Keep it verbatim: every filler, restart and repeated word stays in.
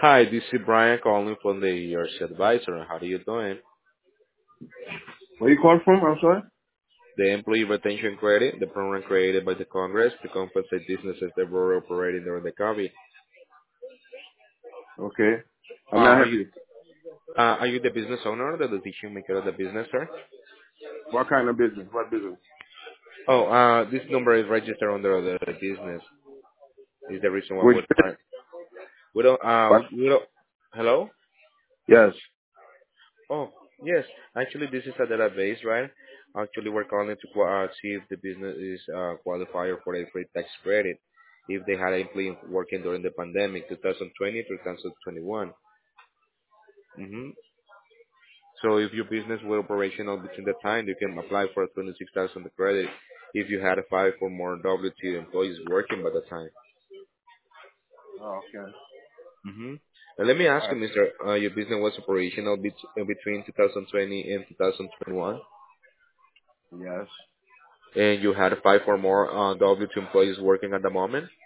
Hi, this is Brian calling from the E R C Advisor. How are you doing? Where you calling from? I'm sorry. The Employee Retention Credit, the program created by the Congress to compensate businesses that were operating during the COVID. Okay. Uh, I'm not are you happy. uh, are you the business owner or the decision maker of the business, sir? What kind of business? What business? Oh, uh, this number is registered under the business. Is the reason why Which we're business? trying. We don't. Uh, What? we, we don't. Hello. Yes. Oh, yes. Actually, this is a database, right? Actually, we're calling to qua- uh, see if the business is uh, qualifier for a free tax credit if they had an employee working during the pandemic, twenty twenty to twenty twenty-one. Mm-hmm. So if your business were operational between the time, you can apply for a twenty-six thousand credit if you had five or more W two employees working by the time. Oh, okay. Mm-hmm. And let me ask All you, right. mister, uh, your business was operational bet- uh, between twenty twenty and twenty twenty-one, Yes. and you had five or more uh, W two employees working at the moment?